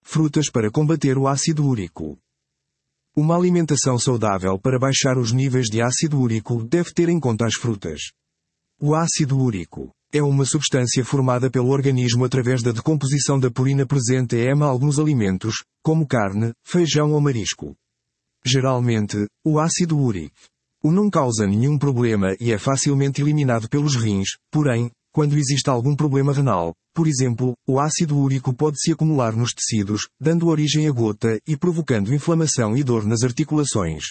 Frutas para combater o ácido úrico. Uma alimentação saudável para baixar os níveis de ácido úrico deve ter em conta as frutas. O ácido úrico é uma substância formada pelo organismo através da decomposição da purina presente em alguns alimentos, como carne, feijão ou marisco. Geralmente, o ácido úrico não causa nenhum problema e é facilmente eliminado pelos rins, porém, quando existe algum problema renal, por exemplo, o ácido úrico pode se acumular nos tecidos, dando origem a gota e provocando inflamação e dor nas articulações.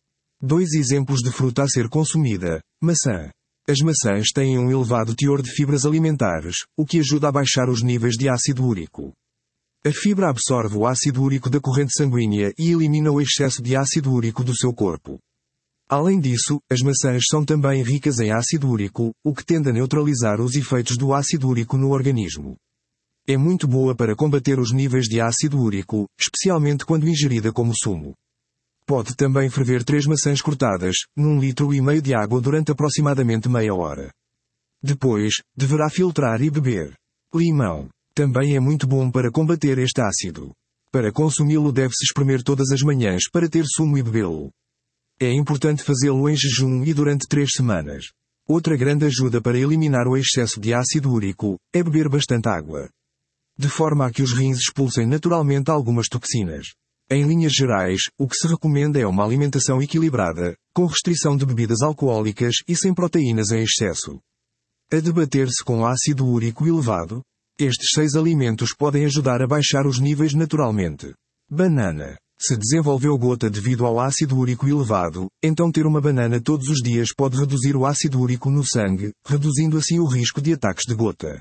2 exemplos de fruta a ser consumida. Maçã. As maçãs têm um elevado teor de fibras alimentares, o que ajuda a baixar os níveis de ácido úrico. A fibra absorve o ácido úrico da corrente sanguínea e elimina o excesso de ácido úrico do seu corpo. Além disso, as maçãs são também ricas em ácido úrico, o que tende a neutralizar os efeitos do ácido úrico no organismo. É muito boa para combater os níveis de ácido úrico, especialmente quando ingerida como sumo. Pode também ferver 3 maçãs cortadas, num 1,5 litro de água durante aproximadamente meia hora. Depois, deverá filtrar e beber. Limão. Também é muito bom para combater este ácido. Para consumi-lo deve-se espremer todas as manhãs para ter sumo e bebê-lo. É importante fazê-lo em jejum e durante 3 semanas. Outra grande ajuda para eliminar o excesso de ácido úrico é beber bastante água. De forma a que os rins expulsem naturalmente algumas toxinas. Em linhas gerais, o que se recomenda é uma alimentação equilibrada, com restrição de bebidas alcoólicas e sem proteínas em excesso. A debater-se com ácido úrico elevado, estes 6 alimentos podem ajudar a baixar os níveis naturalmente. Banana. Se desenvolveu gota devido ao ácido úrico elevado, então ter uma banana todos os dias pode reduzir o ácido úrico no sangue, reduzindo assim o risco de ataques de gota.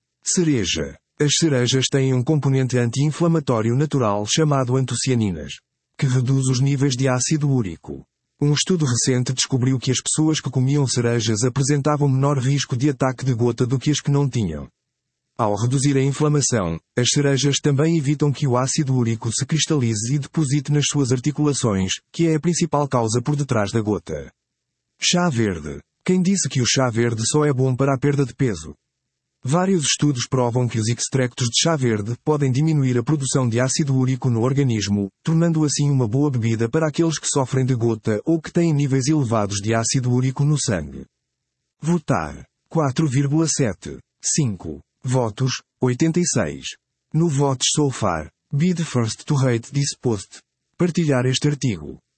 Cereja. As cerejas têm um componente anti-inflamatório natural chamado antocianinas, que reduz os níveis de ácido úrico. Um estudo recente descobriu que as pessoas que comiam cerejas apresentavam menor risco de ataque de gota do que as que não tinham. Ao reduzir a inflamação, as cerejas também evitam que o ácido úrico se cristalize e deposite nas suas articulações, que é a principal causa por detrás da gota. Chá verde. Quem disse que o chá verde só é bom para a perda de peso? Vários estudos provam que os extractos de chá verde podem diminuir a produção de ácido úrico no organismo, tornando assim uma boa bebida para aqueles que sofrem de gota ou que têm níveis elevados de ácido úrico no sangue. Votar. 4,75. Votos, 86. No Votes so far, be the first to rate this post. Partilhar este artigo.